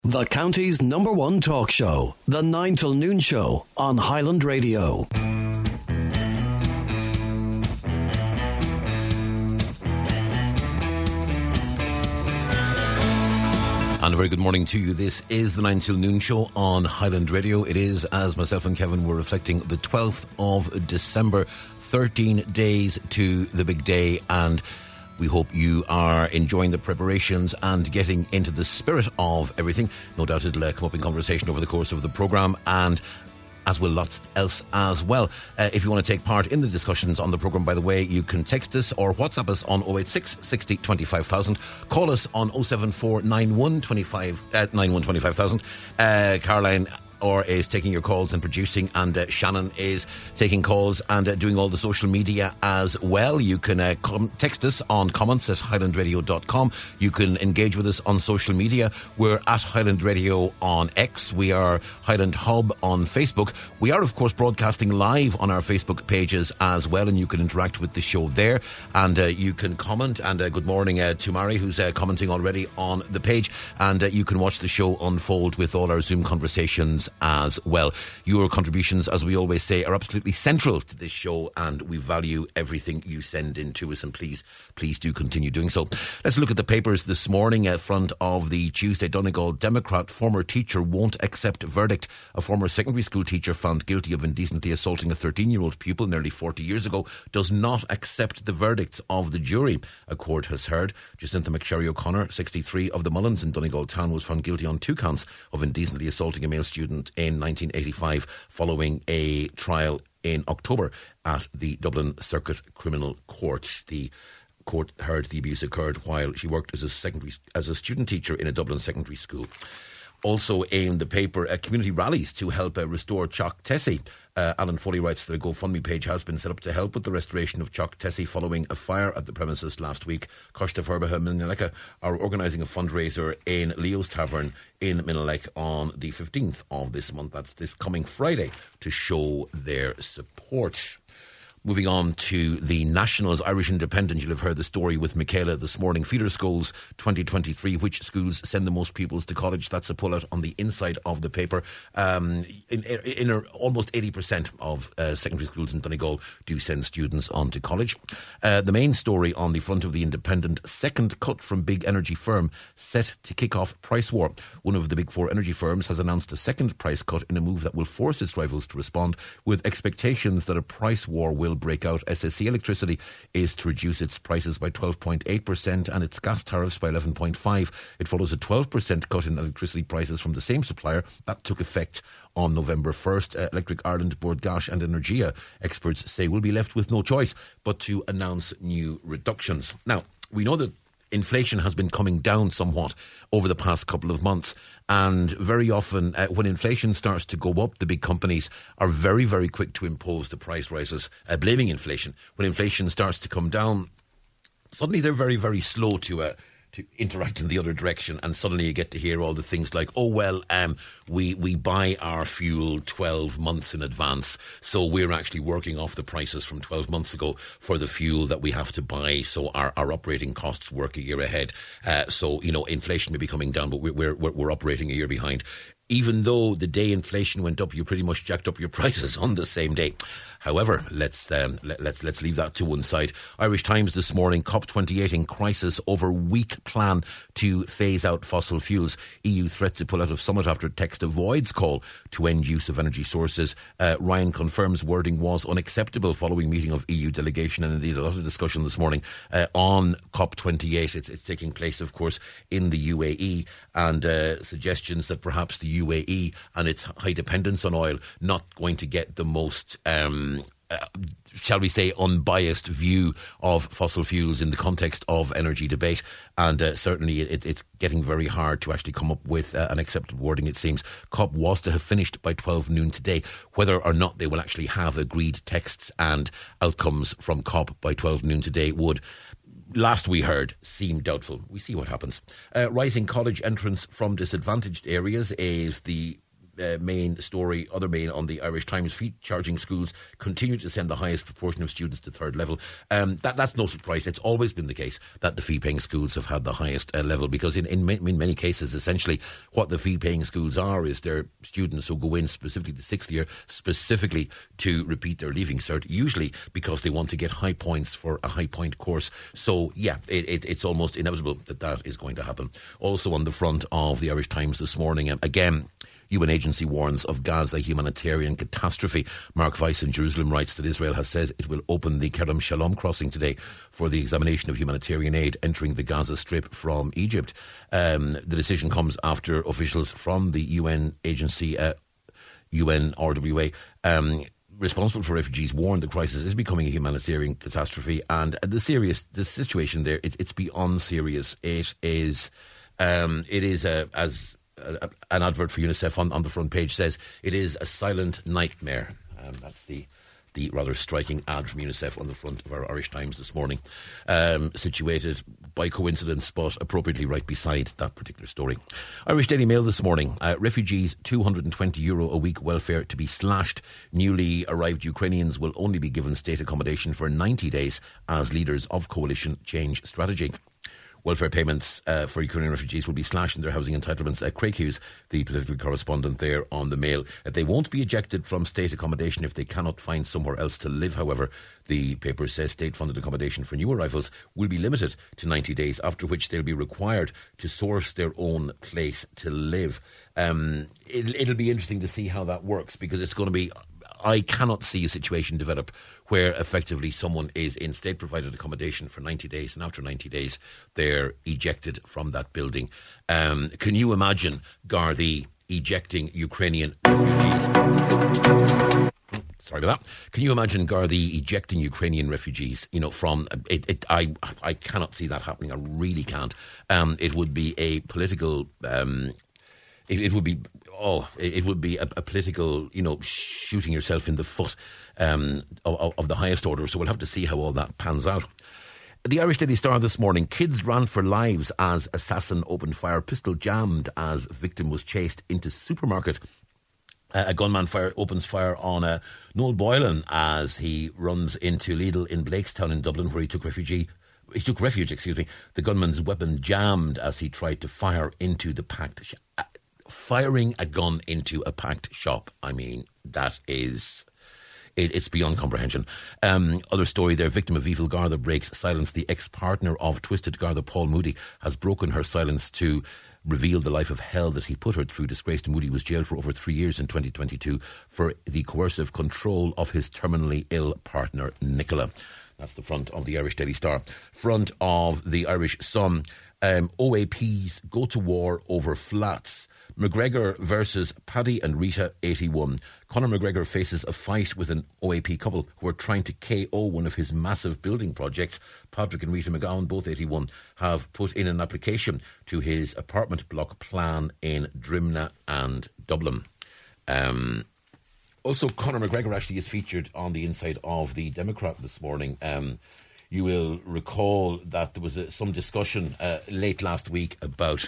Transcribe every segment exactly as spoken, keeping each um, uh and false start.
The county's number one talk show, The nine till Noon Show on Highland Radio. And a very good morning to you. This is the nine till Noon Show on Highland Radio. It is, as myself and Kevin were reflecting, the twelfth of December, thirteen days to the big day, and we hope you are enjoying the preparations and getting into the spirit of everything. No doubt it'll uh, come up in conversation over the course of the programme, and as will lots else as well. Uh, if you want to take part in the discussions on the programme, by the way, you can text us or WhatsApp us on oh eight six, sixty, twenty-five thousand. Call us on oh seven four, ninety-one, twenty-five, uh, ninety-one, twenty-five thousand. Uh, Caroline or is taking your calls and producing, and uh, Shannon is taking calls and uh, doing all the social media as well. You can uh, com- text us on comments at highland radio dot com. You can engage with us on social media. We're at Highland Radio on X. We are Highland Hub on Facebook. We are, of course, broadcasting live on our Facebook pages as well, and you can interact with the show there, and uh, you can comment. And uh, good morning uh, to Mari, who's uh, commenting already on the page, and uh, you can watch the show unfold with all our Zoom conversations as well. Your contributions, as we always say, are absolutely central to this show, and we value everything you send in to us, and please, please do continue doing so. Let's look at the papers this morning. At front of the Tuesday Donegal Democrat, former teacher won't accept verdict. A former secondary school teacher found guilty of indecently assaulting a thirteen-year-old pupil nearly forty years ago does not accept the verdicts of the jury, a court has heard. Jacinta McSherry O'Connor, sixty-three, of the Mullins in Donegal Town, was found guilty on two counts of indecently assaulting a male student in nineteen eighty-five following a trial in October at the Dublin Circuit Criminal Court. The court heard the abuse occurred while she worked as a secondary as a student teacher in a Dublin secondary school. Also in the paper, uh, community rallies to help uh, restore Teach Tessie. Uh, Alan Foley writes that a GoFundMe page has been set up to help with the restoration of Teach Tessie following a fire at the premises last week. Costa Verbaha Minaleka are organising a fundraiser in Leo's Tavern in Minalek on the fifteenth of this month. That's this coming Friday, to show their support. Moving on to the Nationals, Irish Independent. You'll have heard the story with Michaela this morning. Feeder Schools twenty twenty-three. Which schools send the most pupils to college? That's a pull-out on the inside of the paper. Um, in, in, in a, almost eighty percent of uh, secondary schools in Donegal do send students on to college. Uh, the main story on the front of the Independent: second cut from big energy firm set to kick off price war. One of the big four energy firms has announced a second price cut in a move that will force its rivals to respond, with expectations that a price war will break out. S S E Electricity is to reduce its prices by twelve point eight percent and its gas tariffs by eleven point five percent. It follows a twelve percent cut in electricity prices from the same supplier that took effect on November first. Uh, Electric Ireland, Bord Gáis and Energia experts say will be left with no choice but to announce new reductions. Now, we know that inflation has been coming down somewhat over the past couple of months, and very often uh, when inflation starts to go up, the big companies are very, very quick to impose the price rises, uh, blaming inflation. When inflation starts to come down, suddenly they're very, very slow to uh, to interact in the other direction, and suddenly you get to hear all the things like, oh well, um, we, we buy our fuel twelve months in advance, so we're actually working off the prices from twelve months ago for the fuel that we have to buy, so our, our operating costs work a year ahead. Uh, so, you know, inflation may be coming down, but we're, we're, we're operating a year behind. Even though the day inflation went up, you pretty much jacked up your prices on the same day. However, let's um, let, let's let's leave that to one side. Irish Times this morning: COP twenty-eight in crisis over weak plan to phase out fossil fuels. E U threat to pull out of summit after text avoids call to end use of energy sources. Uh, Ryan confirms wording was unacceptable following meeting of E U delegation, and indeed a lot of discussion this morning uh, on COP twenty-eight. It's, it's taking place, of course, in the U A E, and uh, suggestions that perhaps the U A E and its high dependence on oil not going to get the most Um, Uh, shall we say, unbiased view of fossil fuels in the context of energy debate. And uh, certainly it, it's getting very hard to actually come up with uh, an acceptable wording, it seems. COP was to have finished by twelve noon today. Whether or not they will actually have agreed texts and outcomes from COP by twelve noon today would, last we heard, seem doubtful. We see what happens. Uh, rising college entrance from disadvantaged areas is the uh, main story, other main on the Irish Times, fee charging schools continue to send the highest proportion of students to third level. Um, that, that's no surprise. It's always been the case that the fee-paying schools have had the highest uh, level, because in, in, in many cases, essentially, what the fee-paying schools are is they're students who go in specifically to sixth year, specifically to repeat their Leaving Cert, usually because they want to get high points for a high point course. So, yeah, it, it, it's almost inevitable that that is going to happen. Also on the front of the Irish Times this morning, um, again, U N agency warns of Gaza humanitarian catastrophe. Mark Weiss in Jerusalem writes that Israel has said it will open the Kerem Shalom crossing today for the examination of humanitarian aid entering the Gaza Strip from Egypt. Um, the decision comes after officials from the U N agency, uh, U N R W A, um, responsible for refugees, warned the crisis is becoming a humanitarian catastrophe, and the serious the situation there, it, it's beyond serious. It is, um, it is a, as a, an advert for UNICEF on, on the front page says, it is a silent nightmare. Um, that's the the rather striking ad from UNICEF on the front of our Irish Times this morning, um, situated by coincidence but appropriately right beside that particular story. Irish Daily Mail this morning, uh, refugees two hundred twenty euro a week welfare to be slashed. Newly arrived Ukrainians will only be given state accommodation for ninety days as leaders of coalition change strategy. Welfare payments uh, for Ukrainian refugees will be slashed in their housing entitlements. Uh, Craig Hughes, the political correspondent there on the Mail, uh, they won't be ejected from state accommodation if they cannot find somewhere else to live. However, the paper says state-funded accommodation for new arrivals will be limited to ninety days, after which they'll be required to source their own place to live. Um, it'll, it'll be interesting to see how that works, because it's going to be... I cannot see a situation develop where effectively someone is in state-provided accommodation for ninety days, and after ninety days they're ejected from that building. Um, can you imagine Gardaí ejecting Ukrainian refugees? Sorry about that. Can you imagine Gardaí ejecting Ukrainian refugees? You know, from it. it I I cannot see that happening. I really can't. Um, it would be a political. Um, it, it would be. Oh, it would be a, a political, you know, shooting yourself in the foot um, of, of the highest order. So we'll have to see how all that pans out. The Irish Daily Star this morning, kids ran for lives as assassin opened fire, pistol jammed as victim was chased into supermarket. Uh, a gunman fire opens fire on uh, Noel Boylan as he runs into Lidl in Blakestown in Dublin, where he took refugee. He took refuge, excuse me. The gunman's weapon jammed as he tried to fire into the packed sh- uh, Firing a gun into a packed shop. I mean, that is... It, it's beyond comprehension. Um, other story there, victim of evil Garda breaks silence. The ex-partner of Twisted Garda, Paul Moody, has broken her silence to reveal the life of hell that he put her through. Disgraced Moody was jailed for over three years in twenty twenty-two for the coercive control of his terminally ill partner, Nicola. That's the front of the Irish Daily Star. Front of the Irish Sun. Um, O A Ps go to war over flats. McGregor versus Paddy and Rita, eighty-one. Conor McGregor faces a fight with an O A P couple who are trying to K O one of his massive building projects. Patrick and Rita McGowan, both eighty-one, have put in an application to his apartment block plan in Drimna and Dublin. Um, also, Conor McGregor actually is featured on the inside of the Democrat this morning. Um, you will recall that there was a, some discussion uh, late last week about...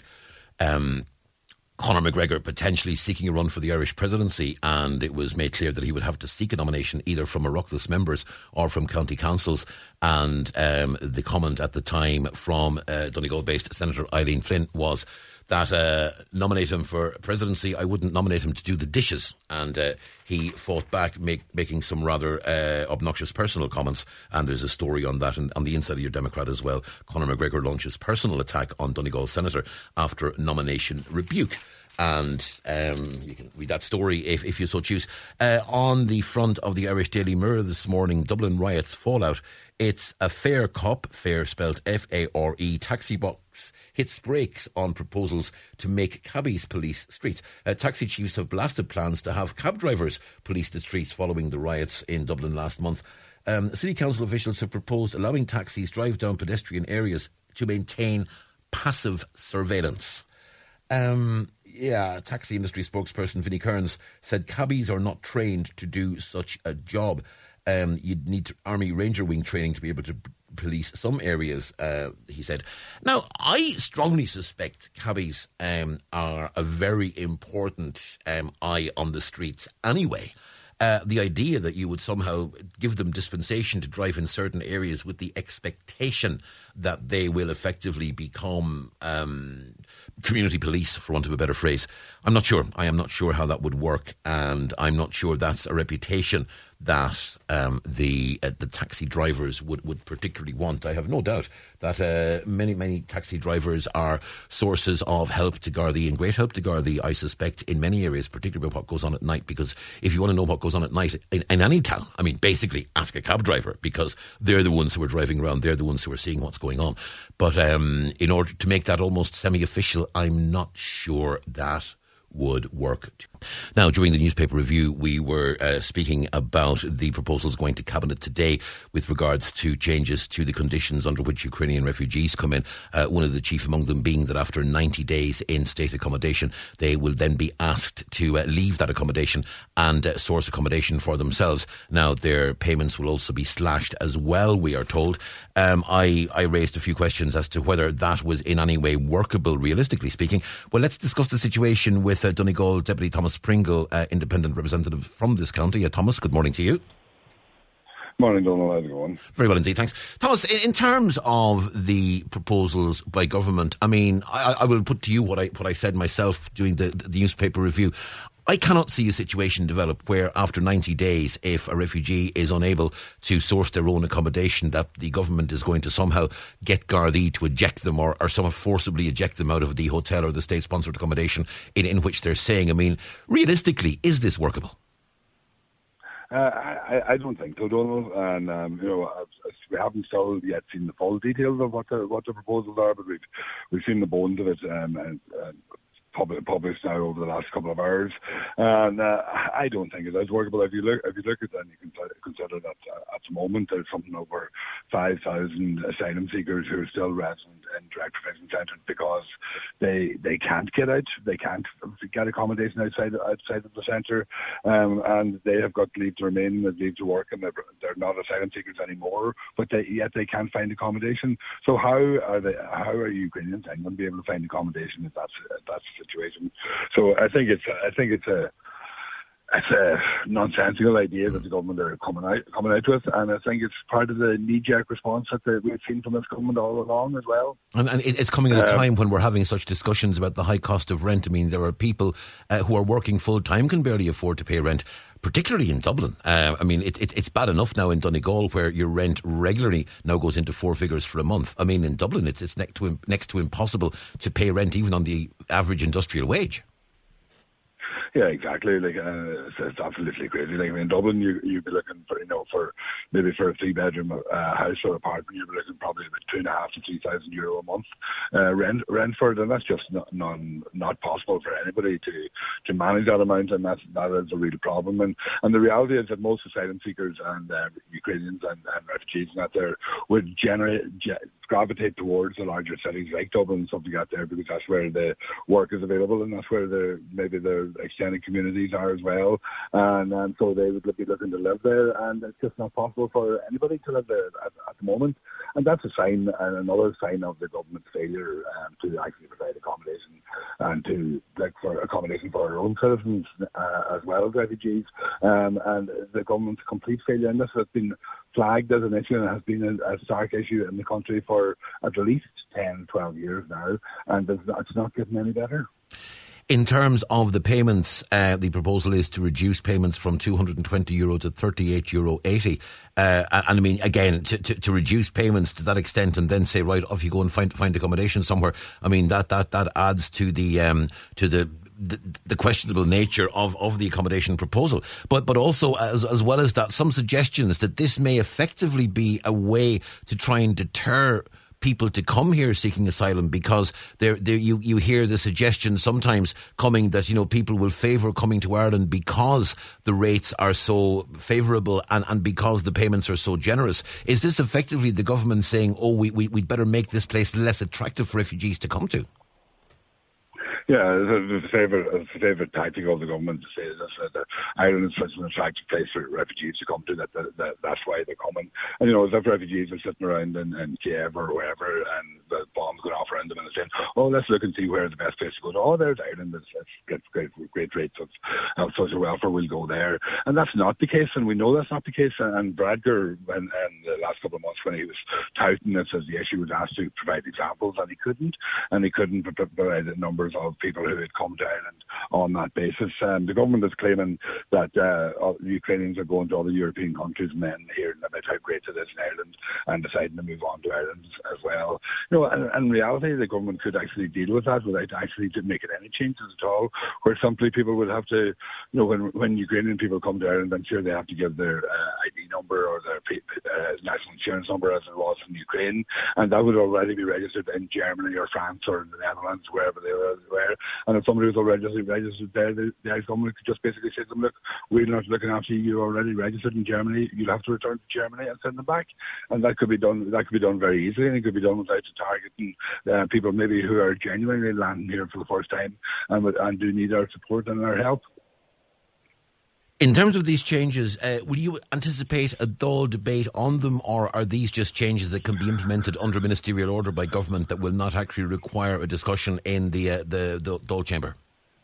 Um, Conor McGregor potentially seeking a run for the Irish presidency, and it was made clear that he would have to seek a nomination either from Oireachtas members or from county councils. And um, the comment at the time from uh, Donegal-based Senator Eileen Flynn was that uh, nominate him for presidency, I wouldn't nominate him to do the dishes. And uh, he fought back, make, making some rather uh, obnoxious personal comments. And there's a story on that and on the inside of your Democrat as well. Conor McGregor launches personal attack on Donegal Senator after nomination rebuke. And um, you can read that story if, if you so choose. Uh, on the front of the Irish Daily Mirror this morning, Dublin riots fallout. It's a fare cop, fare spelled F A R E, taxi box hits brakes on proposals to make cabbies police streets. Uh, taxi chiefs have blasted plans to have cab drivers police the streets following the riots in Dublin last month. Um, city council officials have proposed allowing taxis drive down pedestrian areas to maintain passive surveillance. Um... Yeah, taxi industry spokesperson Vinnie Kearns said cabbies are not trained to do such a job. Um, you'd need Army Ranger Wing training to be able to police some areas, uh, he said. Now, I strongly suspect cabbies um, are a very important um, eye on the streets anyway. Uh, the idea that you would somehow give them dispensation to drive in certain areas with the expectation that they will effectively become um, community police, for want of a better phrase, I'm not sure. I am not sure how that would work, and I'm not sure that's a reputation that um, the uh, the taxi drivers would, would particularly want. I have no doubt that uh, many, many taxi drivers are sources of help to Gardaí, and great help to Gardaí, I suspect, in many areas, particularly about what goes on at night, because if you want to know what goes on at night in, in any town, I mean, basically ask a cab driver, because they're the ones who are driving around, they're the ones who are seeing what's going on. But um, in order to make that almost semi-official, I'm not sure that would work. Now, during the newspaper review, we were uh, speaking about the proposals going to Cabinet today with regards to changes to the conditions under which Ukrainian refugees come in. Uh, one of the chief among them being that after ninety days in state accommodation, they will then be asked to uh, leave that accommodation and uh, source accommodation for themselves. Now, their payments will also be slashed as well, we are told. Um, I, I raised a few questions as to whether that was in any way workable, realistically speaking. Well, let's discuss the situation with uh, Donegal Deputy Thomas Pringle, uh, independent representative from this county. Uh, Thomas, good morning to you. Morning, Donald. How's it going? Very well indeed, thanks. Thomas, in, in terms of the proposals by government, I mean, I, I will put to you what I what I said myself during the, the newspaper review. I cannot see a situation develop where after ninety days, if a refugee is unable to source their own accommodation, that the government is going to somehow get Gardaí to eject them or, or somehow forcibly eject them out of the hotel or the state-sponsored accommodation in, in which they're staying. I mean, realistically, is this workable? Uh, I, I don't think so, Donald. And um, you know, as, as we haven't still yet seen the full details of what the what the proposals are, but we've we've seen the bones of it. Um, and, and published now over the last couple of hours, and uh, I don't think it is workable. If you look, if you look at that, you can consider that uh, at the moment there's something over five thousand asylum seekers who are still resident in direct provision centres because they they can't get out, they can't get accommodation outside outside of the centre, um, and they have got leave to remain, they leave to work, and they're, they're not asylum seekers anymore. But they, yet they can't find accommodation. So how are they? How are Ukrainians going to be able to find accommodation if that's if that's situation? So I think it's I think it's a it's a nonsensical idea that the government are coming out coming out with, and I think it's part of the knee-jerk response that the, we've seen from this government all along as well. And, and it's coming at a um, time when we're having such discussions about the high cost of rent. I mean, there are people uh, who are working full time can barely afford to pay rent, particularly in Dublin. Uh, I mean, it, it, it's bad enough now in Donegal, where your rent regularly now goes into four figures for a month. I mean, in Dublin, it's, it's next to next to impossible to pay rent even on the average industrial wage. Yeah, exactly. Like uh, it's, it's absolutely crazy. Like I mean, in Dublin, you you'd be looking for you know for maybe for a three bedroom uh, house or apartment, you'd be looking probably about two and a half to three thousand euro a month uh, rent rent for it, and that's just not non, not possible for anybody to to manage that amount, and that's that is a real problem. And and the reality is that most asylum seekers and uh, Ukrainians and, and refugees and that there would generate ge- gravitate towards the larger cities like Dublin and stuff like that there, because that's where the work is available and that's where the maybe the extended communities are as well, and, and so they would be looking to live there, and it's just not possible for anybody to live there at, at the moment, and that's a sign, and another sign of the government's failure um, to actually provide accommodation and to like for accommodation for our own citizens uh, as well as refugees, um, and the government's complete failure in this has been flagged as an issue and has been a, a stark issue in the country for at least ten, twelve years now, and it's not, it's not getting any better. In terms of the payments, uh, the proposal is to reduce payments from two hundred twenty euro to thirty-eight euro eighty. Uh, and I mean, again, to, to, to reduce payments to that extent and then say, right, off you go and find find accommodation somewhere. I mean, that that, that adds to the um, to the. The, the questionable nature of, of the accommodation proposal, but but also as as well as that, some suggestions that this may effectively be a way to try and deter people to come here seeking asylum, because there, there you you hear the suggestion sometimes coming that you know people will favour coming to Ireland because the rates are so favourable and, and because the payments are so generous. Is this effectively the government saying, oh, we, we we'd better make this place less attractive for refugees to come to? Yeah, it's a favourite, it's a favourite tactic of the government to say this, that uh, Ireland is such an attractive place for refugees to come to, that, that, that that's why they're coming. And, you know, if refugees are sitting around in, in Kiev or wherever and the bombs going off around them and they're saying, oh, let's look and see where the best place to go to. Oh, there's Ireland. It's, it's gets great, great rates of, of social welfare. We'll go there. And that's not the case, and we know that's not the case. And Bradger, in, in the last couple of months when he was touting this as the issue, was asked to provide examples, and he couldn't. And he couldn't provide numbers of people who had come to Ireland on that basis. Um, the government is claiming that uh, all the Ukrainians are going to other European countries and then hearing about how great it is in Ireland and deciding to move on to Ireland as well. You know, and in reality, the government could actually deal with that without actually making any changes at all, where simply people would have to, you know, when when Ukrainian people come to Ireland, I'm sure they have to give their uh, I D number or their uh, national insurance number as it was in Ukraine, and that would already be registered in Germany or France or the Netherlands, wherever they were. And if somebody was already registered there, the, the Irish government could just basically say to them, look, we're not looking after you, you're already registered in Germany, you'll have to return to Germany and send them back. And that could be done that could be done very easily, and it could be done without targeting uh, people maybe who are genuinely landing here for the first time and, and do need our support and our help. In terms of these changes, uh, will you anticipate a Dáil debate on them, or are these just changes that can be implemented under ministerial order by government that will not actually require a discussion in the uh, the, the Dáil chamber?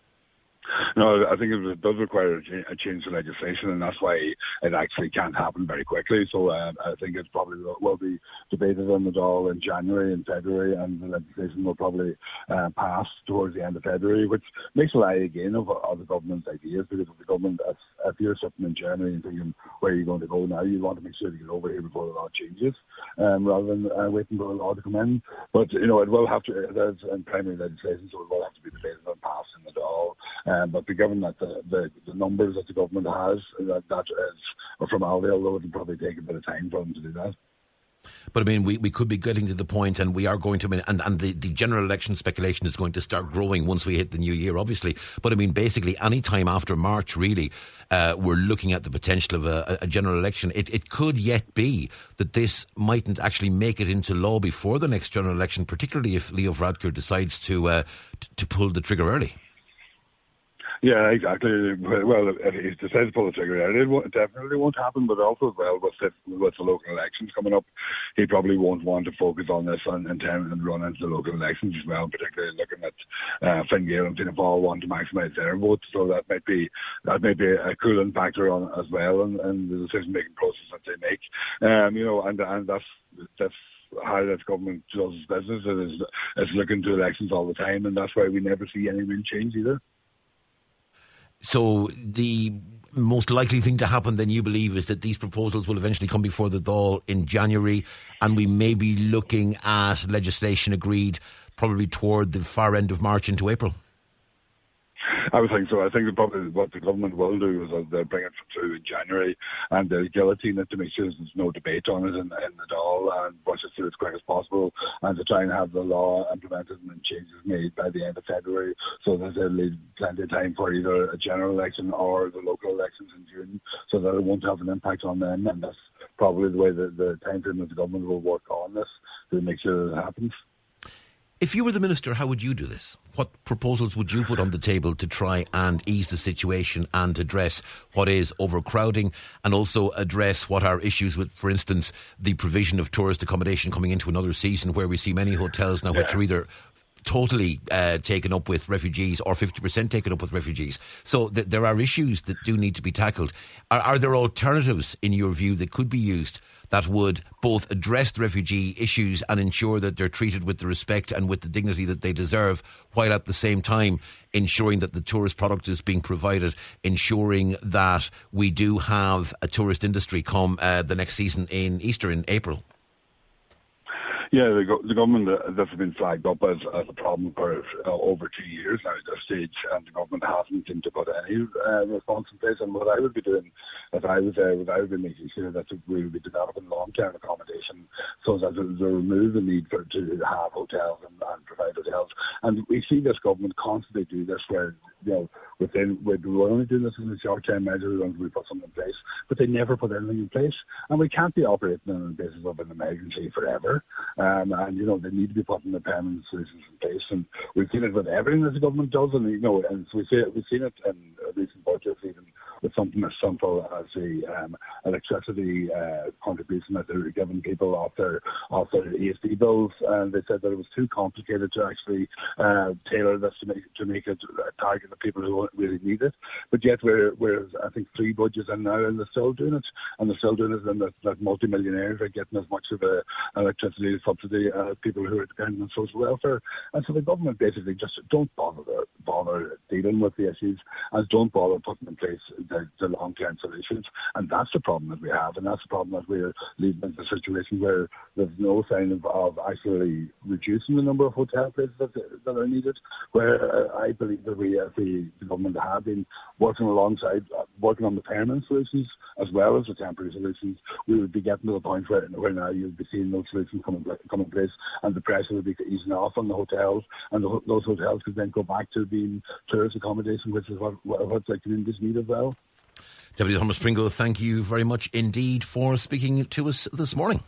No, I think it does require a change in legislation, and that's why it actually can't happen very quickly. So uh, I think it probably will be debated in the Dáil in January and February, and the legislation will probably uh, pass towards the end of February, which makes a lie again of, of the government's ideas, because if the government, if, if you're sitting in Germany and thinking, where are you going to go now, you want to make sure to get over here before the law changes, um, rather than uh, waiting for the law to come in. But, you know, it will have to, there's in primary legislation, so it will have to be debated and passed in the Dáil. Um, but given that the, the, the numbers that the government has, that, that is a formality, although it will probably take a bit of time for them to do that. But I mean, we, we could be getting to the point, and we are going to, I mean, and, and the, the general election speculation is going to start growing once we hit the new year, obviously. But I mean, basically, any time after March, really, uh, we're looking at the potential of a, a general election. It, it could yet be that this mightn't actually make it into law before the next general election, particularly if Leo Varadkar decides to, uh, t- to pull the trigger early. Yeah, exactly. Well, if he decides to pull the trigger out, it, it definitely won't happen, but also as well with the, with the local elections coming up, he probably won't want to focus on this and, and, and run into the local elections as well, particularly looking at uh, Fine Gael and Fianna Fáil want to maximise their votes, so that might be that might be a cooling factor on as well in, in the decision-making process that they make. Um, you know, and and that's that's how this government does business. It is it's looking to elections all the time, and that's why we never see any real change either. So the most likely thing to happen, then, you believe, is that these proposals will eventually come before the Dáil in January, and we may be looking at legislation agreed probably toward the far end of March into April? I would think so. I think that probably what the government will do is they'll bring it through in January, and they'll guillotine it to make sure there's no debate on it in, in the Dáil, and rush it through as quick as possible, and to try and have the law implemented and changes made by the end of February, so that there'll leave plenty of time for either a general election or the local elections in June, so that it won't have an impact on them. And that's probably the way that the time frame that the government will work on this to make sure that it happens. If you were the minister, how would you do this? What proposals would you put on the table to try and ease the situation and address what is overcrowding, and also address what are issues with, for instance, the provision of tourist accommodation coming into another season, where we see many hotels now yeah. which are either totally uh, taken up with refugees or fifty percent taken up with refugees. So th- there are issues that do need to be tackled. Are, are there alternatives, in your view, that could be used that would both address the refugee issues and ensure that they're treated with the respect and with the dignity that they deserve, while at the same time ensuring that the tourist product is being provided, ensuring that we do have a tourist industry come uh, the next season in Easter in April? Yeah, the, go- the government, uh, this has been flagged up as, as a problem for uh, over two years now at this stage, and the government hasn't seemed to put any uh, response in place. And what I would be doing if I was there, was I would be making sure that we would be developing long-term accommodation, so that to remove the need for to have hotels and, and provide hotels. And we see this government constantly do this, where you know, within, we were only doing this as a short-term measure, we we put something in place, but they never put anything in place. And we can't be operating on the basis of an emergency forever. Um, and, you know, they need to be putting the permanent solutions in place. And we've seen it with everything that the government does. And, you know, and we see it, we've seen it in recent budgets, even with something as simple as the um, electricity uh, contribution that they were giving people off their, off their E S D bills. And they said that it was too complicated to actually uh, tailor this to make, to make it target the people who really need it. But yet we're, we're I think, three budgets in now, and they're still doing it. And they're still doing it, and that, that multi-millionaires are getting as much of a electricity subsidy as people who are dependent on social welfare. And so the government basically just don't bother bother dealing with the issues, and don't bother putting in place the, the long-term solutions. And that's the problem that we have, and that's the problem that we're leading into a situation where there's no sign of, of actually reducing the number of hotel places that, that are needed, where uh, I believe that we, as the, the government, have been working alongside, uh, working on the permanent solutions as well as the temporary solutions. We would be getting to the point where, where now you'd be seeing those solutions come in, come in place, and the pressure would be easing off on the hotels, and the, those hotels could then go back to being tourist accommodation, which is what, what, what the communities need as well. Deputy Thomas Pringle, thank you very much indeed for speaking to us this morning.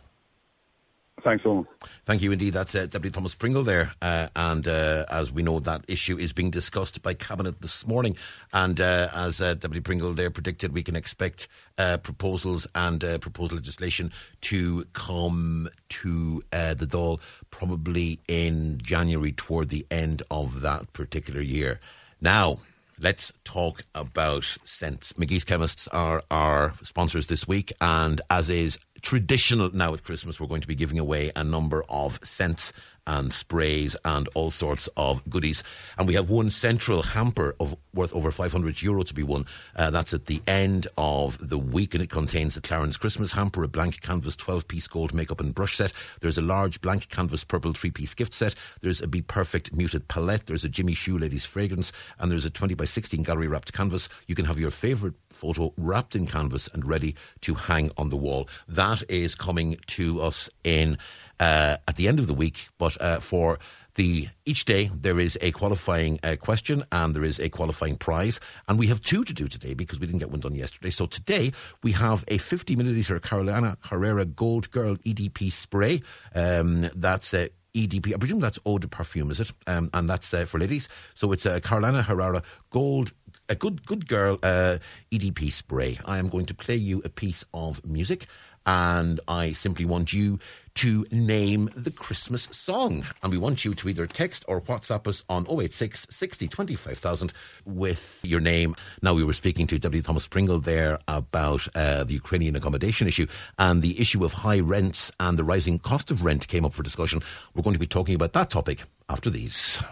Thanks, Owen. Thank you indeed. That's uh, Deputy Thomas Pringle there. Uh, and uh, as we know, that issue is being discussed by Cabinet this morning. And uh, as uh, Deputy Pringle there predicted, we can expect uh, proposals and uh, proposed legislation to come to uh, the Dáil probably in January, toward the end of that particular year. Now, let's talk about scents. McGee's Chemists are our sponsors this week, and as is traditional now at Christmas, we're going to be giving away a number of scents and sprays and all sorts of goodies. And we have one central hamper of worth over five hundred euro to be won. Uh, that's at the end of the week, and it contains a Clarence Christmas hamper, a blank canvas twelve-piece gold makeup and brush set. There's a large blank canvas purple three-piece gift set. There's a Be Perfect muted palette. There's a Jimmy Choo ladies fragrance, and there's a twenty by sixteen gallery wrapped canvas. You can have your favourite photo wrapped in canvas and ready to hang on the wall. That is coming to us in uh, at the end of the week, but uh, for the each day there is a qualifying uh, question and there is a qualifying prize, and we have two to do today because we didn't get one done yesterday. So today we have a fifty millilitre Carolina Herrera Gold Girl E D P spray. Um, that's a uh, E D P, I presume that's eau de parfum, is it? Um, and that's uh, for ladies. So it's a Carolina Herrera Gold, a good good girl uh, E D P spray. I am going to play you a piece of music, and I simply want you to name the Christmas song. And we want you to either text or WhatsApp us on oh eight six, sixty, twenty-five thousand with your name. Now, we were speaking to Deputy Thomas Pringle there about uh, the Ukrainian accommodation issue, and the issue of high rents and the rising cost of rent came up for discussion. We're going to be talking about that topic after these.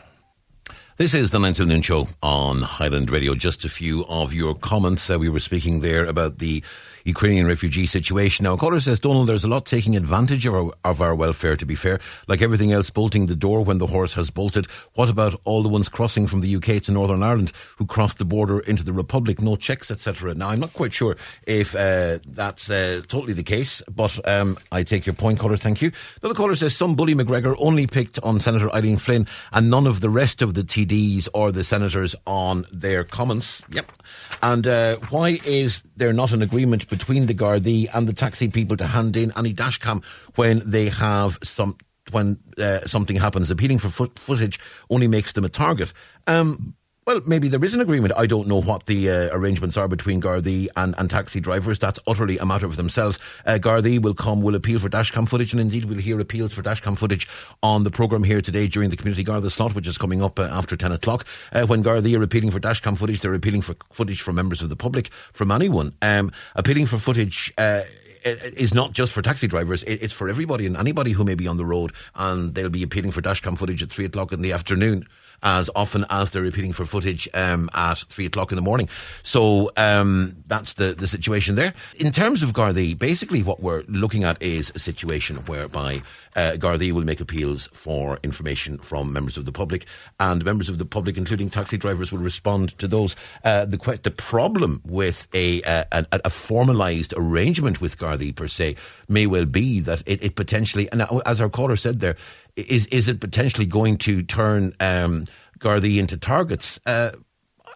This is the nine till noon show on Highland Radio. Just a few of your comments. Uh, we were speaking there about the Ukrainian refugee situation. Now, a caller says, Donald, there's a lot taking advantage of our, of our welfare, to be fair. Like everything else, bolting the door when the horse has bolted. What about all the ones crossing from the U K to Northern Ireland who crossed the border into the Republic? No checks, et cetera. Now, I'm not quite sure if uh, that's uh, totally the case, but um, I take your point, caller. Thank you. Another caller says, some bully McGregor only picked on Senator Eileen Flynn and none of the rest of the T Ds or the senators on their comments. Yep. And uh, why is there not an agreement between the Gardaí and the taxi people to hand in any dashcam when they have some when uh, something happens? Appealing for foot- footage only makes them a target. Um, well, maybe there is an agreement. I don't know what the uh, arrangements are between Gardaí and, and taxi drivers. That's utterly a matter of themselves. Uh, Gardaí will come, will appeal for dashcam footage, and indeed we'll hear appeals for dashcam footage on the programme here today during the Community Garda slot, which is coming up uh, after ten o'clock. Uh, when Gardaí are appealing for dashcam footage, they're appealing for footage from members of the public, from anyone. Um, appealing for footage Uh, is not just for taxi drivers, it's for everybody and anybody who may be on the road, and they'll be appealing for dashcam footage at three o'clock in the afternoon as often as they're appealing for footage um, at three o'clock in the morning. So um, that's the, the situation there. In terms of Gardaí, basically what we're looking at is a situation whereby uh, Gardaí will make appeals for information from members of the public, and members of the public, including taxi drivers, will respond to those. Uh, the, que- the problem with a, uh, a, a formalised arrangement with Gardaí per se may well be that it, it potentially, and as our caller said there, is is it potentially going to turn um, Gardaí into targets? Uh,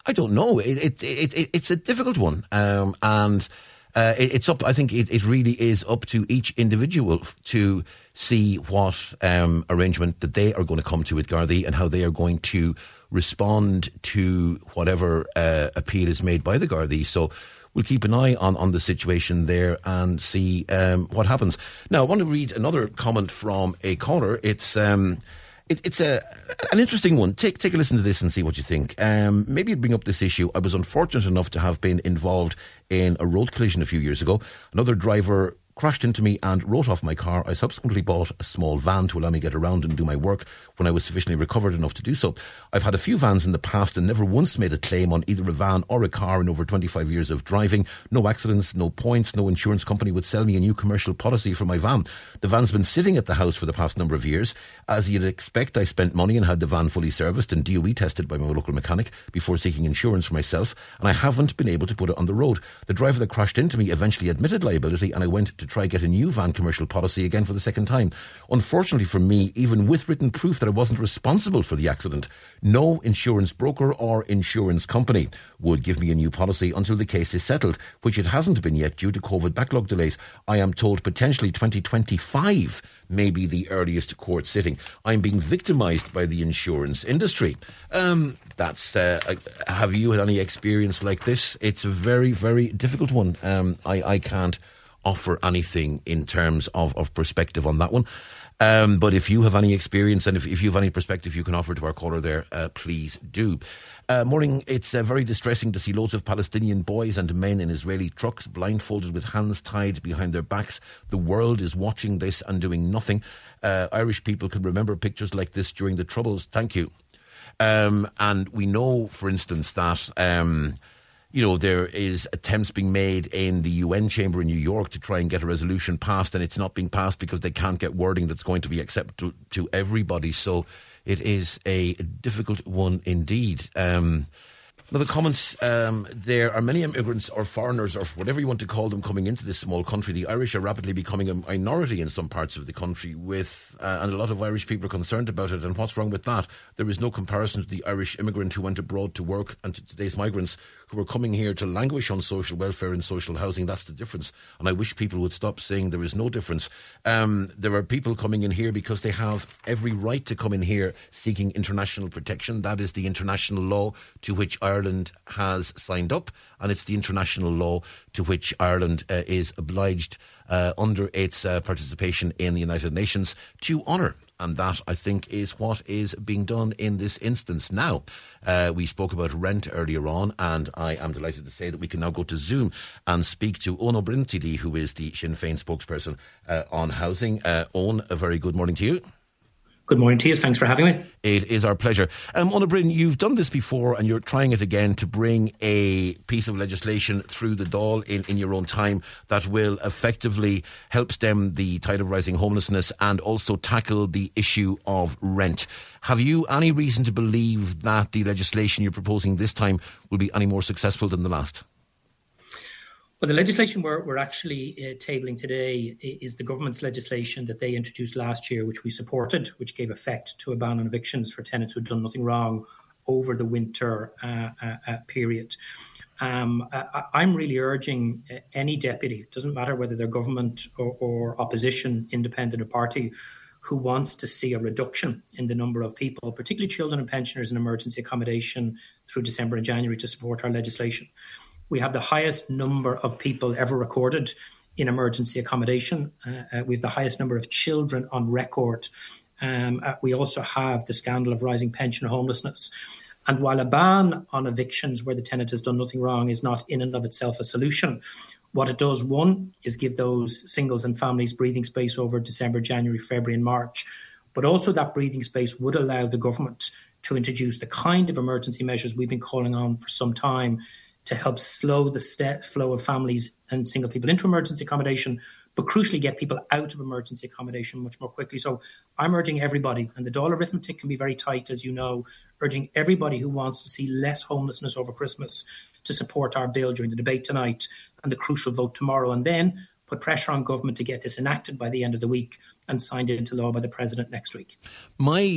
I don't know. It, it, it, it it's a difficult one, um, and uh, it, it's up. I think it, it really is up to each individual to see what um, arrangement that they are going to come to with Gardaí and how they are going to respond to whatever uh, appeal is made by the Gardaí. So we'll keep an eye on, on the situation there and see um, what happens. Now, I want to read another comment from a caller. It's um, it, it's a an interesting one. Take take a listen to this and see what you think. Um, maybe you'd bring up this issue. I was unfortunate enough to have been involved in a road collision a few years ago. Another driver crashed into me and wrote off my car. I subsequently bought a small van to allow me to get around and do my work when I was sufficiently recovered enough to do so. I've had a few vans in the past and never once made a claim on either a van or a car in over twenty-five years of driving. No accidents, no points, no insurance company would sell me a new commercial policy for my van. The van's been sitting at the house for the past number of years. As you'd expect, I spent money and had the van fully serviced and D O E tested by my local mechanic before seeking insurance for myself, and I haven't been able to put it on the road. The driver that crashed into me eventually admitted liability, and I went to try get a new van commercial policy again for the second time. Unfortunately for me, even with written proof that I wasn't responsible for the accident, no insurance broker or insurance company would give me a new policy until the case is settled, which it hasn't been yet due to COVID backlog delays. I am told potentially twenty twenty-five may be the earliest court sitting. I'm being victimised by the insurance industry. Um, that's. Uh, have you had any experience like this? It's a very, very difficult one. Um, I, I can't offer anything in terms of, of perspective on that one. Um, but if you have any experience and if, if you have any perspective you can offer to our caller there, uh, please do. Uh, morning, it's uh, very distressing to see loads of Palestinian boys and men in Israeli trucks blindfolded with hands tied behind their backs. The world is watching this and doing nothing. Uh, Irish people can remember pictures like this during the Troubles. Thank you. Um, and we know, for instance, that Um, You know, there is attempts being made in the U N chamber in New York to try and get a resolution passed, and it's not being passed because they can't get wording that's going to be acceptable to everybody. So it is a difficult one indeed. Um, another comment, um, there are many immigrants or foreigners or whatever you want to call them coming into this small country. The Irish are rapidly becoming a minority in some parts of the country, with uh, and a lot of Irish people are concerned about it. And what's wrong with that? There is no comparison to the Irish immigrant who went abroad to work and to today's migrants who are coming here to languish on social welfare and social housing. That's the difference. And I wish people would stop saying there is no difference. Um, there are people coming in here because they have every right to come in here seeking international protection. That is the international law to which Ireland has signed up, and it's the international law to which Ireland uh, is obliged uh, under its uh, participation in the United Nations to honour. And that, I think, is what is being done in this instance. Now, uh, we spoke about rent earlier on, and I am delighted to say that we can now go to Zoom and speak to Eoin Ó Broin T D, who is the Sinn Féin spokesperson uh, on housing. Uh, Eoin, a very good morning to you. Good morning to you. Thanks for having me. It is our pleasure. Um, Eoin Ó Broin, you've done this before and you're trying it again to bring a piece of legislation through the Dáil in, in your own time that will effectively help stem the tide of rising homelessness and also tackle the issue of rent. Have you any reason to believe that the legislation you're proposing this time will be any more successful than the last? Well, the legislation we're, we're actually uh, tabling today is the government's legislation that they introduced last year, which we supported, which gave effect to a ban on evictions for tenants who had done nothing wrong over the winter uh, uh, uh, period. Um, I, I'm really urging uh, any deputy, it doesn't matter whether they're government or, or opposition, independent or party, who wants to see a reduction in the number of people, particularly children and pensioners in emergency accommodation through December and January, to support our legislation. We have the highest number of people ever recorded in emergency accommodation. Uh, uh, we have the highest number of children on record. Um, uh, we also have the scandal of rising pension homelessness. And while a ban on evictions where the tenant has done nothing wrong is not in and of itself a solution, what it does, one, is give those singles and families breathing space over December, January, February and March. But also that breathing space would allow the government to introduce the kind of emergency measures we've been calling on for some time to help slow the st- flow of families and single people into emergency accommodation, but crucially get people out of emergency accommodation much more quickly. So I'm urging everybody, and the Dáil arithmetic can be very tight, as you know, urging everybody who wants to see less homelessness over Christmas to support our bill during the debate tonight and the crucial vote tomorrow, and then put pressure on government to get this enacted by the end of the week and signed into law by the President next week. My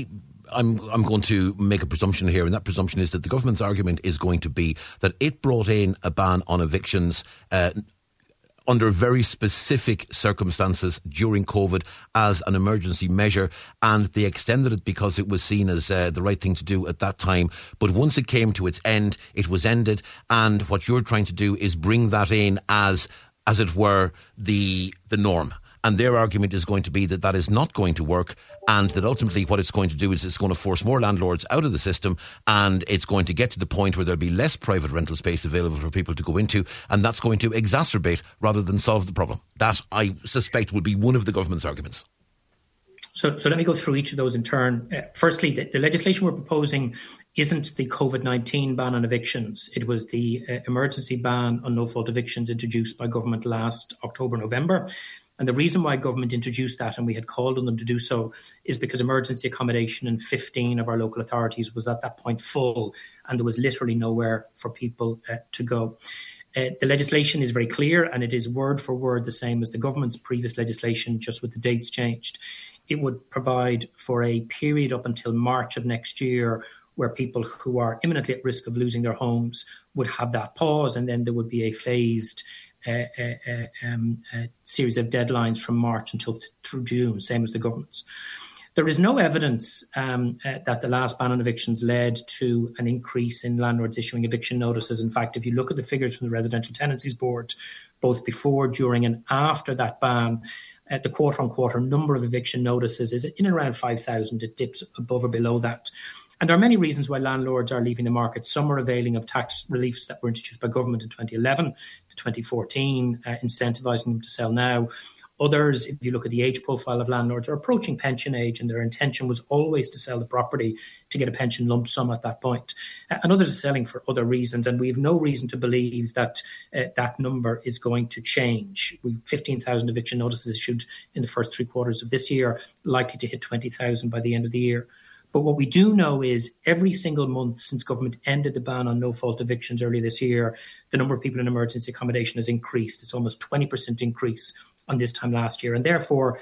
I'm I'm going to make a presumption here, and that presumption is that the government's argument is going to be that it brought in a ban on evictions uh, under very specific circumstances during COVID as an emergency measure, and they extended it because it was seen as uh, the right thing to do at that time. But once it came to its end, it was ended, and what you're trying to do is bring that in as, as it were, the the norm. And their argument is going to be that that is not going to work, and that ultimately what it's going to do is it's going to force more landlords out of the system, and it's going to get to the point where there'll be less private rental space available for people to go into, and that's going to exacerbate rather than solve the problem. That, I suspect, will be one of the government's arguments. So, so let me go through each of those in turn. Uh, firstly, the, the legislation we're proposing isn't the COVID nineteen ban on evictions. It was the uh, emergency ban on no-fault evictions introduced by government last October, November. And the reason why government introduced that, and we had called on them to do so, is because emergency accommodation in fifteen of our local authorities was at that point full, and there was literally nowhere for people uh, to go. Uh, the legislation is very clear, and it is word for word the same as the government's previous legislation, just with the dates changed. It would provide for a period up until March of next year where people who are imminently at risk of losing their homes would have that pause, and then there would be a phased Uh, uh, uh, um, uh, series of deadlines from March until th- through June, same as the government's. There is no evidence um, uh, that the last ban on evictions led to an increase in landlords issuing eviction notices. In fact, if you look at the figures from the Residential Tenancies Board, both before, during and after that ban, uh, the quarter-on-quarter number of eviction notices is in and around five thousand. It dips above or below that. And there are many reasons why landlords are leaving the market. Some are availing of tax reliefs that were introduced by government in twenty eleven to twenty fourteen, uh, incentivising them to sell now. Others, if you look at the age profile of landlords, are approaching pension age, and their intention was always to sell the property to get a pension lump sum at that point. Uh, and others are selling for other reasons, and we have no reason to believe that uh, that number is going to change. We've fifteen thousand eviction notices issued in the first three quarters of this year, likely to hit twenty thousand by the end of the year. But what we do know is every single month since government ended the ban on no-fault evictions earlier this year, the number of people in emergency accommodation has increased. It's almost twenty percent increase on this time last year. And therefore,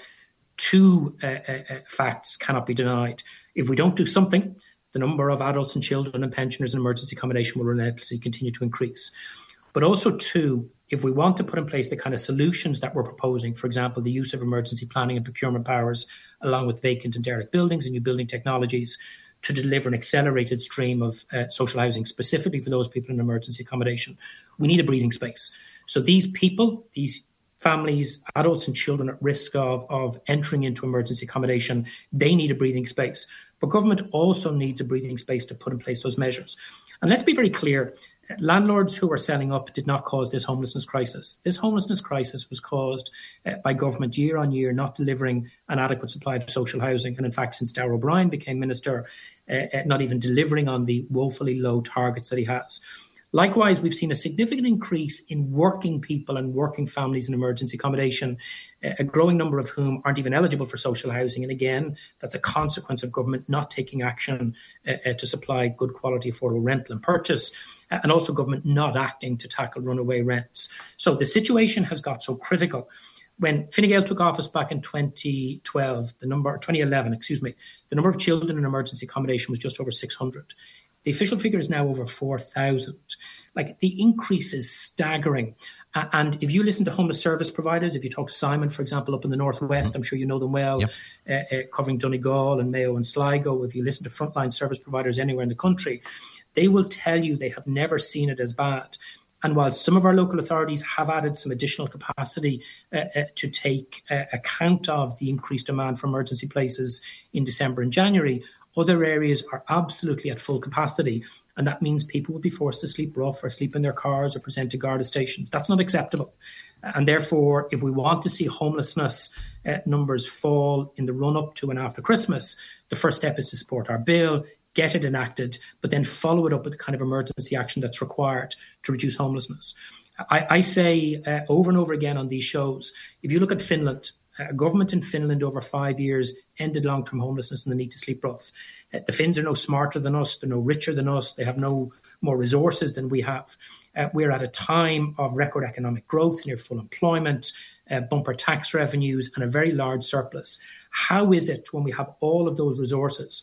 two uh, uh, facts cannot be denied. If we don't do something, the number of adults and children and pensioners in emergency accommodation will relentlessly continue to increase. But also, two, if we want to put in place the kind of solutions that we're proposing, for example, the use of emergency planning and procurement powers, along with vacant and derelict buildings and new building technologies, to deliver an accelerated stream of uh, social housing, specifically for those people in emergency accommodation, we need a breathing space. So these people, these families, adults and children at risk of, of entering into emergency accommodation, they need a breathing space. But government also needs a breathing space to put in place those measures. And let's be very clear, landlords who are selling up did not cause this homelessness crisis. This homelessness crisis was caused uh, by government year on year not delivering an adequate supply of social housing. And in fact, since Darragh O'Brien became minister, uh, uh, not even delivering on the woefully low targets that he has. Likewise, we've seen a significant increase in working people and working families in emergency accommodation, a growing number of whom aren't even eligible for social housing. And again, that's a consequence of government not taking action uh, uh, to supply good quality affordable rental and purchase, uh, and also government not acting to tackle runaway rents. So the situation has got so critical. When Fine Gael took office back in twenty twelve, the number, twenty eleven, excuse me, the number of children in emergency accommodation was just over six hundred. The official figure is now over four thousand. Like, the increase is staggering. Uh, and if you listen to homeless service providers, if you talk to Simon, for example, up in the Northwest, mm-hmm. I'm sure you know them well, yep. uh, uh, covering Donegal and Mayo and Sligo, if you listen to frontline service providers anywhere in the country, they will tell you they have never seen it as bad. And while some of our local authorities have added some additional capacity uh, uh, to take uh, account of the increased demand for emergency places in December and January, other areas are absolutely at full capacity, and that means people will be forced to sleep rough or sleep in their cars or present to Garda stations. That's not acceptable. And therefore, if we want to see homelessness uh, numbers fall in the run-up to and after Christmas, the first step is to support our bill, get it enacted, but then follow it up with the kind of emergency action that's required to reduce homelessness. I, I say uh, over and over again on these shows, if you look at Finland, a government in Finland over five years ended long-term homelessness and the need to sleep rough. Uh, the Finns are no smarter than us. They're no richer than us. They have no more resources than we have. Uh, we're at a time of record economic growth, near full employment, uh, bumper tax revenues, and a very large surplus. How is it when we have all of those resources,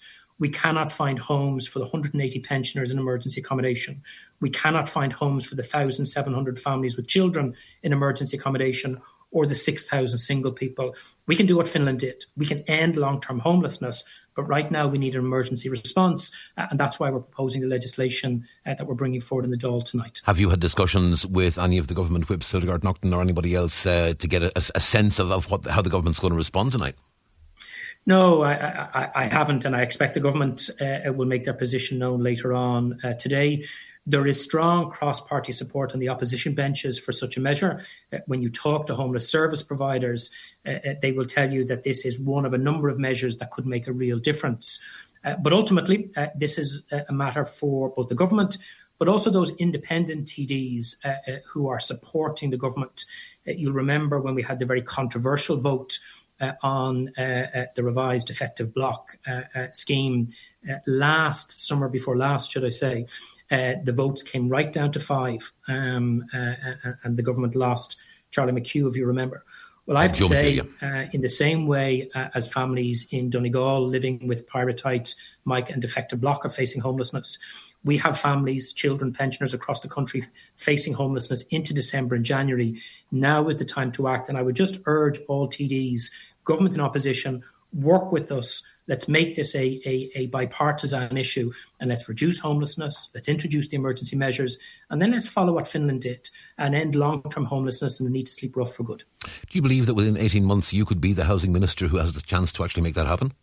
We cannot find homes for the one hundred eighty pensioners in emergency accommodation. We cannot find homes for the one thousand seven hundred families with children in emergency accommodation or the six thousand single people. We can do what Finland did. We can end long-term homelessness, but right now we need an emergency response, uh, and that's why we're proposing the legislation uh, that we're bringing forward in the Dáil tonight. Have you had discussions with any of the government whips, Hildegard Naughton or anybody else, uh, to get a, a sense of, of what, how the government's going to respond tonight? No, I, I, I haven't, and I expect the government uh, will make their position known later on uh, today. There is strong cross-party support on the opposition benches for such a measure. Uh, when you talk to homeless service providers, uh, they will tell you that this is one of a number of measures that could make a real difference. Uh, but ultimately, uh, this is a matter for both the government, but also those independent T Ds uh, uh, who are supporting the government. Uh, you'll remember when we had the very controversial vote Uh, on uh, uh, the revised effective block uh, uh, scheme uh, last summer, before last, should I say, uh, the votes came right down to five, um, uh, uh, and the government lost Charlie McHugh, if you remember. Well, I have to say, uh, in the same way uh, as families in Donegal living with pyrrhotite, mica and defective block are facing homelessness, we have families, children, pensioners across the country facing homelessness into December and January. Now is the time to act. And I would just urge all T Ds, government and opposition, work with us. Let's make this a, a, a bipartisan issue, and let's reduce homelessness. Let's introduce the emergency measures, and then let's follow what Finland did and end long-term homelessness and the need to sleep rough for good. Do you believe that within eighteen months you could be the housing minister who has the chance to actually make that happen?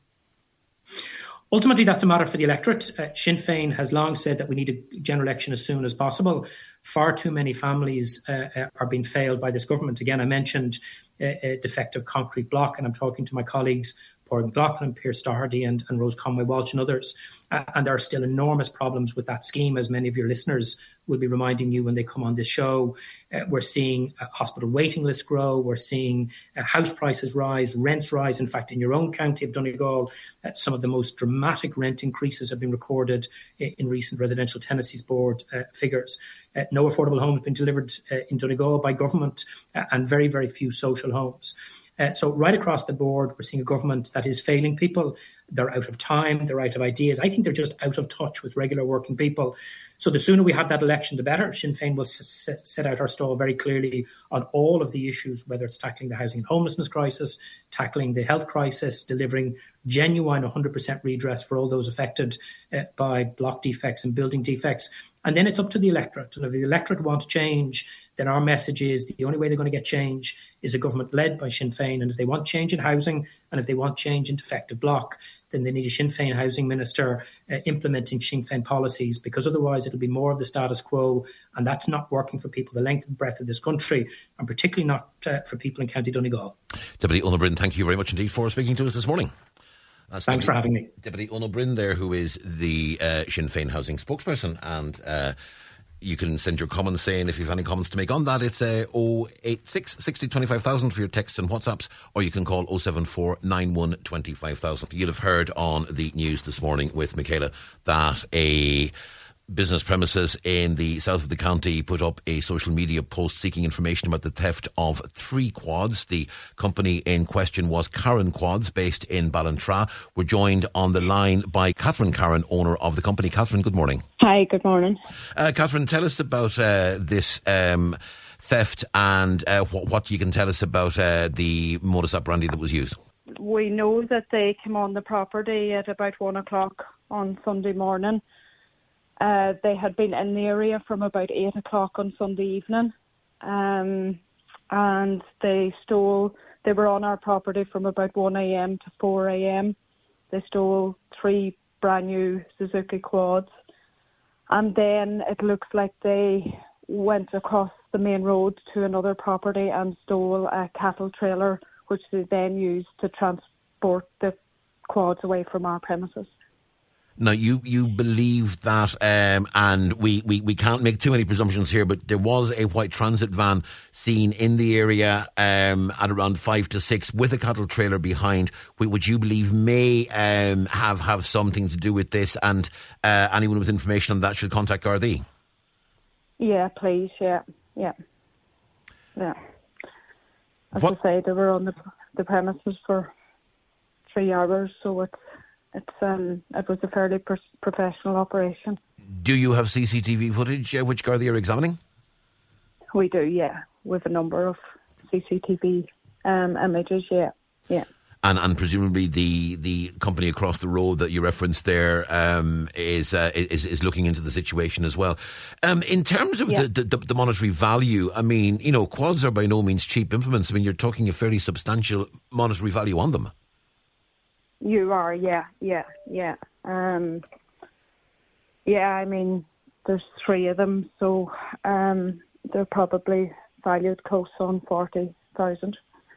Ultimately, that's a matter for the electorate. Uh, Sinn Féin has long said that we need a general election as soon as possible. Far too many families uh, uh, are being failed by this government. Again, I mentioned uh, a defective concrete block, and I'm talking to my colleagues, Paul McLaughlin, Pierce Doherty and, and Rose Conway-Walsh and others. Uh, and there are still enormous problems with that scheme, as many of your listeners will be reminding you when they come on this show. Uh, we're seeing uh, hospital waiting lists grow. We're seeing uh, house prices rise, rents rise. In fact, in your own county of Donegal, uh, some of the most dramatic rent increases have been recorded in, in recent Residential Tenancies Board uh, figures. Uh, no affordable homes have been delivered uh, in Donegal by government, uh, and very, very few social homes. Uh, so right across the board, we're seeing a government that is failing people. They're out of time. They're out of ideas. I think they're just out of touch with regular working people. So the sooner we have that election, the better. Sinn Féin will s- set out our stall very clearly on all of the issues, whether it's tackling the housing and homelessness crisis, tackling the health crisis, delivering genuine one hundred percent redress for all those affected uh, by block defects and building defects. And then it's up to the electorate. And if the electorate wants change, then our message is the only way they're going to get change is a government led by Sinn Féin. And if they want change in housing, and if they want change in defective block, then they need a Sinn Féin housing minister uh, implementing Sinn Féin policies, because otherwise it'll be more of the status quo, and that's not working for people the length and breadth of this country, and particularly not uh, for people in County Donegal. Deputy Una Brin, thank you very much indeed for speaking to us this morning. That's Thanks Deputy, for having me. Deputy Una Brin there, who is the uh, Sinn Féin housing spokesperson, and uh, you can send your comments saying if you have any comments to make on that. It's uh, oh eight six, sixty, twenty-five thousand for your texts and WhatsApps, or you can call oh seven four, nine one, twenty-five thousand. You'll have heard on the news this morning with Michaela that a business premises in the south of the county put up a social media post seeking information about the theft of three quads. The company in question was Karen Quads, based in Ballantrae. We're joined on the line by Catherine Karen, owner of the company. Catherine, good morning. Hi, good morning. Uh, Catherine, tell us about uh, this um, theft and uh, what, what you can tell us about uh, the modus operandi that was used. We know that they came on the property at about one o'clock on Sunday morning. Uh, they had been in the area from about eight o'clock on Sunday evening, um, and they stole, they were on our property from about one a.m. to four a.m. They stole three brand new Suzuki quads, and then it looks like they went across the main road to another property and stole a cattle trailer, which they then used to transport the quads away from our premises. Now, you, you believe that, um, and we, we, we can't make too many presumptions here, but there was a white transit van seen in the area um, at around five to six with a cattle trailer behind, which you believe may um, have, have something to do with this, and uh, anyone with information on that should contact Gardaí. Yeah, please, yeah, yeah. Yeah. As What? I say, they were on the, the premises for three hours, so it's it's um, it was a fairly pro- professional operation. Do you have C C T V footage uh, which Gardaí are examining? We do, yeah, with a number of C C T V um, images, yeah, yeah. And, and presumably the, the company across the road that you referenced there um, is, uh, is is looking into the situation as well. Um, in terms of yeah. the, the, the monetary value, I mean, you know, quads are by no means cheap implements. I mean, you're talking a fairly substantial monetary value on them. You are, yeah, yeah, yeah. Um, yeah, I mean, there's three of them, so um, they're probably valued close on forty thousand.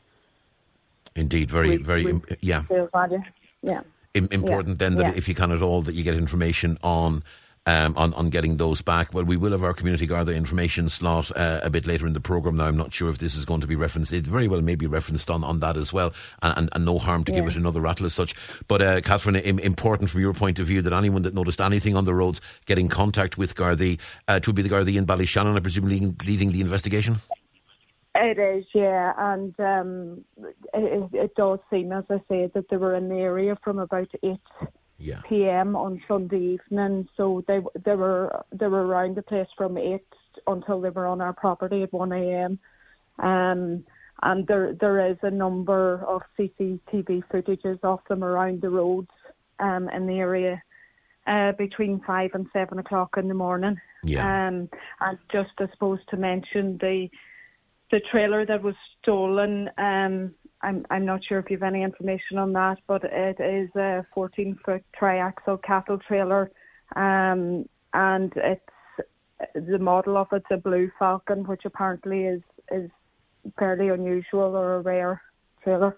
Indeed, very, we, very, we imp- yeah. Value. Yeah. I- important yeah. then that yeah. if you can at all, that you get information on um, on, on getting those back. Well, we will have our Community Garda information slot uh, a bit later in the programme. Now, I'm not sure if this is going to be referenced. It very well may be referenced on, on that as well, and, and, and no harm to yeah. give it another rattle as such. But, uh, Catherine, im- important from your point of view that anyone that noticed anything on the roads get in contact with Gardaí. Uh, it would be the Gardaí in Ballyshannon, I presume, leading, leading the investigation? It is, yeah, and um, it, it does seem, as I say, that they were in the area from about eight yeah. p.m. on Sunday evening. So they they were they were around the place from eight until they were on our property at one a.m. Um, and there there is a number of C C T V footages of them around the roads um, in the area uh, between five and seven o'clock in the morning. Yeah. Um, and just I suppose to mention the. The trailer that was stolen, um, I'm I'm not sure if you have any information on that, but it is a fourteen-foot triaxle cattle trailer, um, and it's the model of it's a Blue Falcon, which apparently is is fairly unusual or a rare trailer.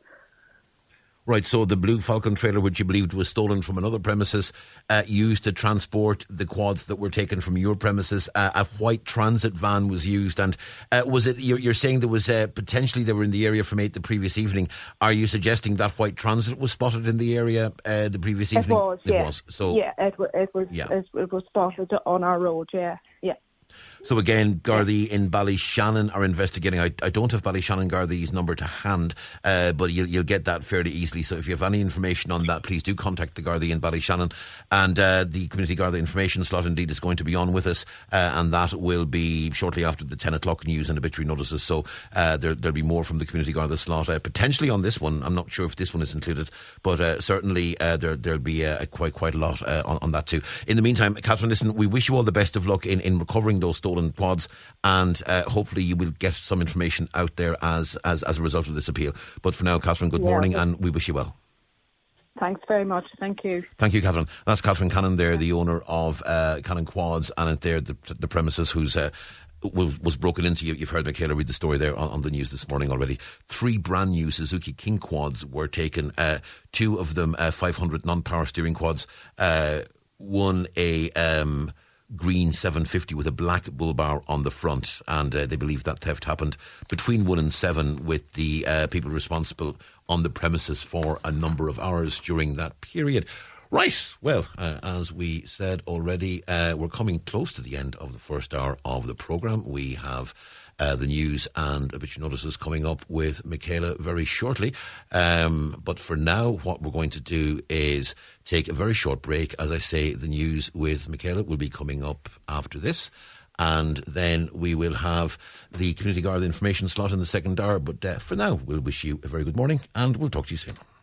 Right, so the Blue Falcon trailer, which you believed was stolen from another premises, uh, used to transport the quads that were taken from your premises. Uh, a white transit van was used, and uh, was it? You're, you're saying there was uh, potentially they were in the area from eight the previous evening. Are you suggesting that white transit was spotted in the area uh, the previous evening? It was, it yeah. was. So yeah, it, it was. Yeah. It, it was spotted on our road. Yeah, yeah. So again, Gardaí in Ballyshannon are investigating. I, I don't have Ballyshannon Gardaí's number to hand, uh, but you'll, you'll get that fairly easily. So if you have any information on that, please do contact the Gardaí in Ballyshannon. And uh, the Community Garda information slot indeed is going to be on with us, uh, and that will be shortly after the ten o'clock news and obituary notices. So uh, there, there'll be more from the Community Garda slot, uh, potentially on this one. I'm not sure if this one is included, but uh, certainly uh, there, there'll be uh, quite quite a lot uh, on, on that too. In the meantime, Catherine, listen, we wish you all the best of luck in, in recovering those stolen quads, and uh, hopefully you will get some information out there as, as as a result of this appeal. But for now, Catherine, good yeah, morning, and we wish you well. Thanks very much. Thank you. Thank you, Catherine. That's Catherine Cannon there, the owner of uh, Cannon Quads, and it there the, the premises whose uh, was, was broken into. You've heard Michaela read the story there on, on the news this morning already. Three brand new Suzuki King quads were taken. Uh, two of them uh, five hundred non-power steering quads. Uh, one a um, green seven fifty with a black bull bar on the front, and uh, they believe that theft happened between one and seven, with the uh, people responsible on the premises for a number of hours during that period. Right, well, uh, as we said already, uh, we're coming close to the end of the first hour of the programme. We have uh, the news and obituary notices coming up with Michaela very shortly. Um, but for now, what we're going to do is take a very short break. As I say, the news with Michaela will be coming up after this. And then we will have the Community Garda information slot in the second hour. But uh, for now, we'll wish you a very good morning, and we'll talk to you soon.